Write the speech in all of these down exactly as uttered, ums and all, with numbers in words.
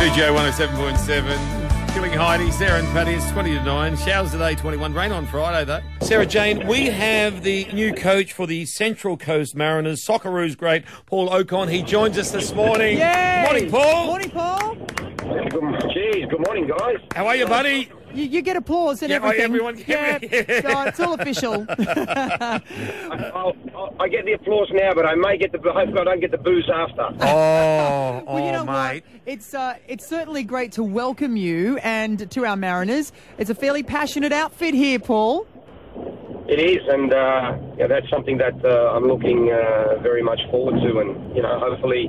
two J one oh seven point seven. Killing Heidi, Sarah and Paddy. It's twenty to nine. Showers today, twenty-one. Rain on Friday, though. Sarah Jane, we have the new coach for the Central Coast Mariners, Socceroos great, Paul Okon. He joins us this morning. Yay! Morning, Paul. Morning, Paul. Geez, good morning, guys. How are you, buddy? You, you get applause and Yeah, everything. everyone- yeah, so it's all official. I, I'll, I'll, I get the applause now, but I may get the. I hope I don't get the booze after. Oh, oh, Well, you know mate. what? It's uh, it's certainly great to welcome you and to our Mariners. It's a fairly passionate outfit here, Paul. It is, and uh, yeah, that's something that uh, I'm looking uh, very much forward to, and you know, hopefully,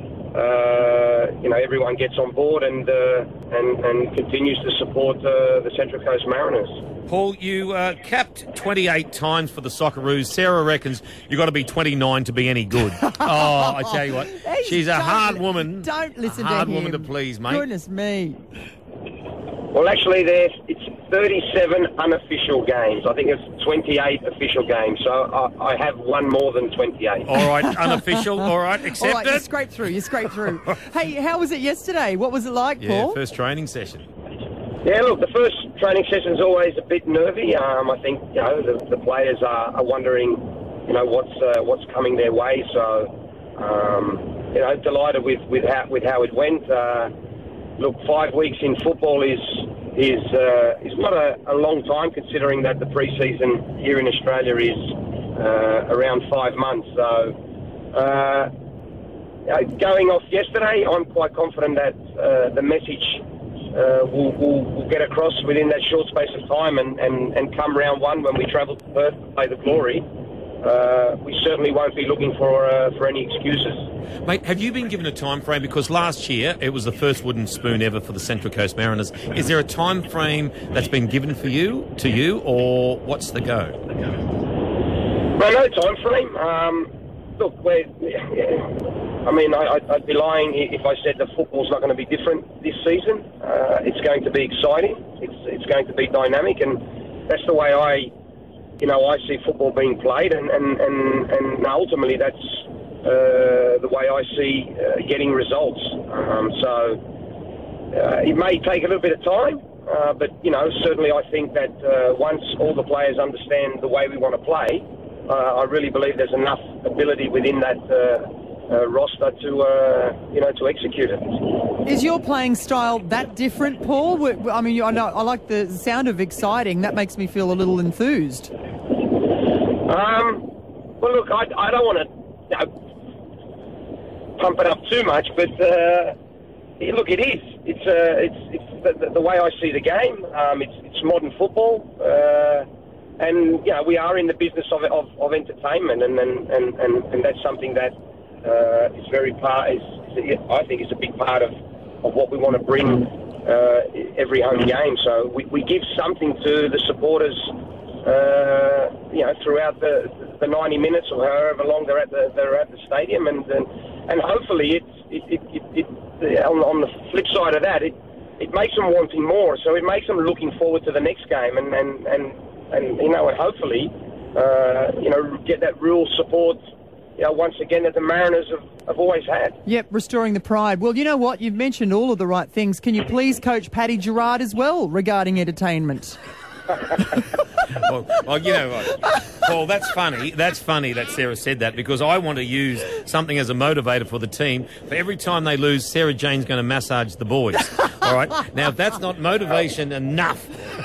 uh, you know, everyone gets on board and uh, and and continues to support uh, the Central Coast Mariners. Paul, you uh, capped twenty-eight times for the Socceroos. Sarah reckons you've got to be twenty-nine to be any good. Oh, I tell you what, Hey, she's a don't- hard woman. Don't listen a hard to him. woman to please, mate. Goodness me. Well, actually, there's it's thirty-seven unofficial games. I think it's twenty-eight official games. So I, I have one more than twenty-eight. All right, unofficial. All right, All accept right, you it. scrape through. You scrape through. Hey, how was it yesterday? What was it like, Yeah, Paul? first training session. Yeah, look, the first training session is always a bit nervy. Um, I think you know the, the players are, are wondering, you know, what's uh, what's coming their way. So, um, you know, delighted with with how with how it went. Uh, look, five weeks in football is is uh, is not a, a long time, considering that the pre-season here in Australia is uh, around five months. So, uh, uh, going off yesterday, I'm quite confident that uh, the message. Uh, we'll, we'll, we'll get across within that short space of time, and, and, and come round one when we travel to Perth to play the Glory, uh, we certainly won't be looking for uh, for any excuses. Mate, have you been given a time frame? Because last year it was the first wooden spoon ever for the Central Coast Mariners. Is there a time frame that's been given for you, to you, or what's the go? Well, no time frame. Um, look, we're, yeah, I mean, I, I'd be lying if I said the football's not going to be different this season. Uh, it's going to be exciting. It's it's going to be dynamic, and that's the way I, you know, I see football being played, and and and, and ultimately that's uh, the way I see uh, getting results. Um, so uh, it may take a little bit of time, uh, but you know, certainly I think that uh, once all the players understand the way we want to play, uh, I really believe there's enough ability within that. Uh, Uh, roster to uh, you know to execute it. Is your playing style that different, Paul? W- I mean, I know I like the sound of exciting. That makes me feel a little enthused. Um, well, look, I, I don't want to you know, pump it up too much, but uh, look, it is. It's uh, it's, it's the, the way I see the game. Um, it's, it's modern football, uh, and you know we are in the business of of, of entertainment, and and, and, and and that's something that. Uh, it's very part. Is, is I think it's a big part of, of what we want to bring uh, every home game. So we, we give something to the supporters, uh, you know, throughout the the ninety minutes or however long they're at the they're at the stadium, and and, and hopefully it's it, it, it, it on, on the flip side of that, it it makes them wanting more. So it makes them looking forward to the next game, and and and, and you know, and hopefully, uh, you know, get that real support. You know, once again, that the Mariners have, have always had. Yep, restoring the pride. Well, you know what? You've mentioned all of the right things. Can you please coach Paddy Gerard as well regarding entertainment? well, well, you know what, Paul, that's funny. That's funny that Sarah said that, because I want to use something as a motivator for the team. For every time they lose, Sarah Jane's going to massage the boys. All right? Now, if that's not motivation enough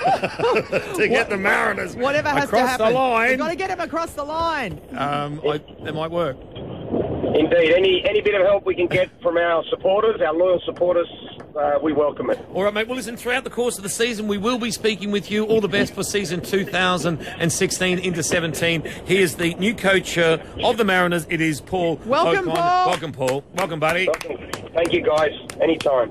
to get the Mariners Whatever has across to happen. the line, We've got to get him across the line. um, I, it might work. Indeed, any any bit of help we can get from our supporters, our loyal supporters, uh, we welcome it. All right, mate. Well, listen, throughout the course of the season, we will be speaking with you. All the best for season two thousand sixteen into seventeen. He is the new coach uh, of the Mariners. It is Paul Welcome, Okon. Paul. Welcome, Paul. Welcome, buddy. Thank you, guys. Anytime.